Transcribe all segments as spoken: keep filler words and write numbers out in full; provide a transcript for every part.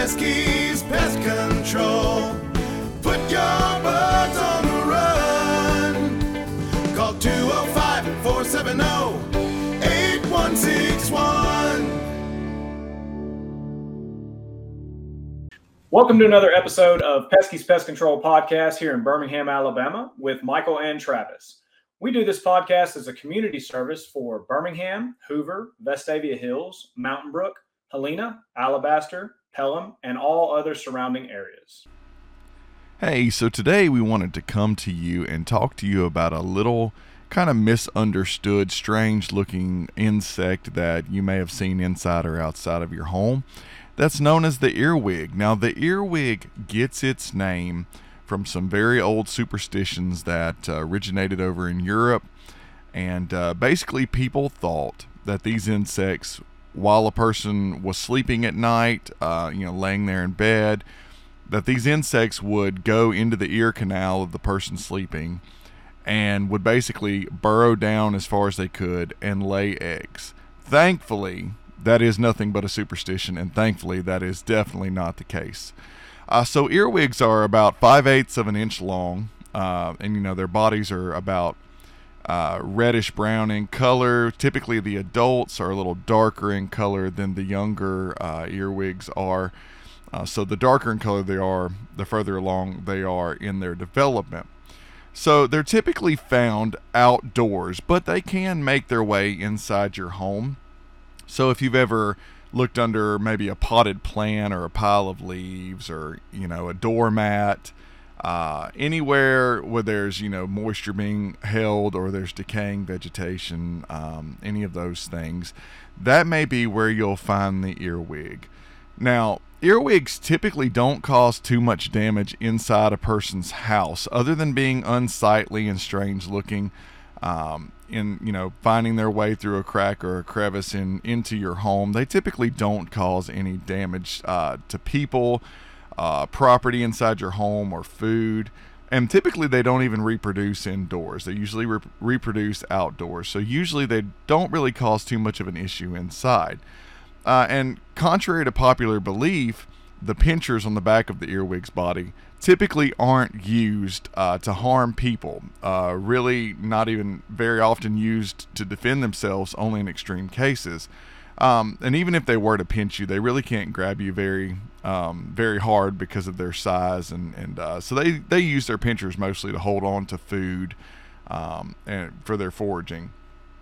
Pesky's Pest Control. Put your bugs on the run. Call two oh five, four seven zero, eight one six one. Welcome to another episode of Pesky's Pest Control Podcast here in Birmingham, Alabama with Michael and Travis. We do this podcast as a community service for Birmingham, Hoover, Vestavia Hills, Mountain Brook, Helena, Alabaster, Pelham, and all other surrounding areas. Hey, so today we wanted to come to you and talk to you about a little kind of misunderstood, strange-looking insect that you may have seen inside or outside of your home. That's known as the earwig. Now, the earwig gets its name from some very old superstitions that uh, originated over in Europe. And uh, basically, people thought that these insects, while a person was sleeping at night, uh, you know, laying there in bed, that these insects would go into the ear canal of the person sleeping and would basically burrow down as far as they could and lay eggs. Thankfully, that is nothing but a superstition, and thankfully, that is definitely not the case. Uh, so earwigs are about five-eighths of an inch long, uh, and you know their bodies are about uh, reddish-brown in color. Typically, the adults are a little darker in color than the younger uh, earwigs are. Uh, so the darker in color they are, the further along they are in their development. So they're typically found outdoors, but they can make their way inside your home. So if you've ever looked under maybe a potted plant or a pile of leaves or, you know, a doormat, uh, anywhere where there's, you know, moisture being held or there's decaying vegetation, um, any of those things, that may be where you'll find the earwig. Now, earwigs typically don't cause too much damage inside a person's house other than being unsightly and strange looking. Um, in, you know, finding their way through a crack or a crevice in into your home. They typically don't cause any damage uh, to people, uh, property inside your home, or food. And typically they don't even reproduce indoors. They usually re- reproduce outdoors. So usually they don't really cause too much of an issue inside. Uh, and contrary to popular belief, the pinchers on the back of the earwig's body typically aren't used uh, to harm people. Uh, really not even very often used to defend themselves, only in extreme cases. Um, and even if they were to pinch you, they really can't grab you very um, very hard because of their size. And, and uh, so they, they use their pinchers mostly to hold on to food um, and for their foraging.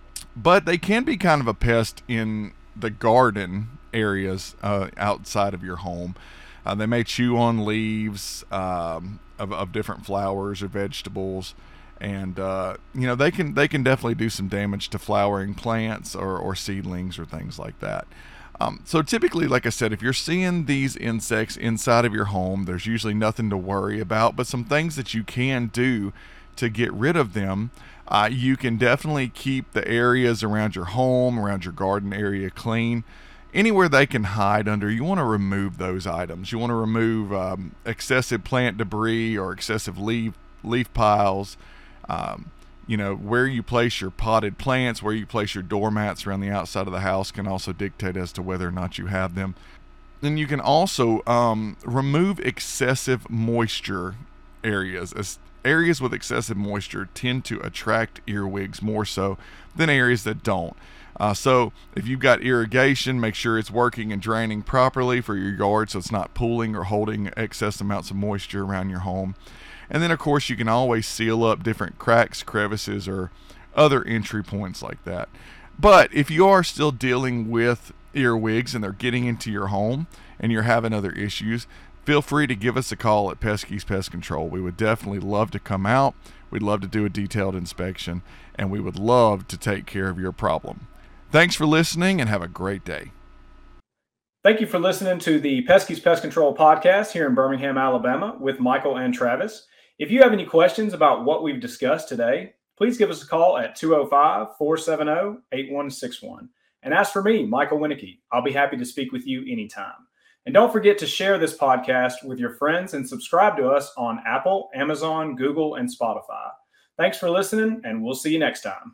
But they can be kind of a pest in the garden areas uh, outside of your home. Uh, they may chew on leaves um, of, of different flowers or vegetables, and uh, you know they can they can definitely do some damage to flowering plants or, or seedlings or things like that. Um, so typically, like I said, if you're seeing these insects inside of your home, there's usually nothing to worry about, but some things that you can do to get rid of them. Uh, you can definitely keep the areas around your home, around your garden area clean. Anywhere they can hide under, you want to remove those items. You want to remove um, excessive plant debris or excessive leaf leaf piles. Um, you know, where you place your potted plants, where you place your doormats around the outside of the house can also dictate as to whether or not you have them. Then you can also um, remove excessive moisture areas. As areas with excessive moisture tend to attract earwigs more so than areas that don't. Uh, so if you've got irrigation, make sure it's working and draining properly for your yard so it's not pooling or holding excess amounts of moisture around your home. And then, of course, you can always seal up different cracks, crevices, or other entry points like that. But if you are still dealing with earwigs and they're getting into your home and you're having other issues, feel free to give us a call at Pesky's Pest Control. We would definitely love to come out. We'd love to do a detailed inspection, and we would love to take care of your problem. Thanks for listening, and have a great day. Thank you for listening to the Pesky's Pest Control Podcast here in Birmingham, Alabama with Michael and Travis. If you have any questions about what we've discussed today, please give us a call at two oh five, four seven zero, eight one six one. And as for me, Michael Winnicky, I'll be happy to speak with you anytime. And don't forget to share this podcast with your friends and subscribe to us on Apple, Amazon, Google, and Spotify. Thanks for listening, and we'll see you next time.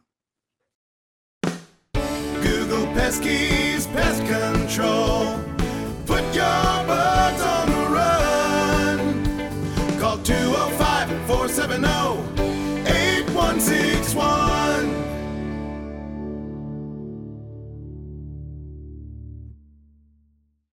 Google Pesky's Pest Control. Put your bugs four seven zero, eight one six one.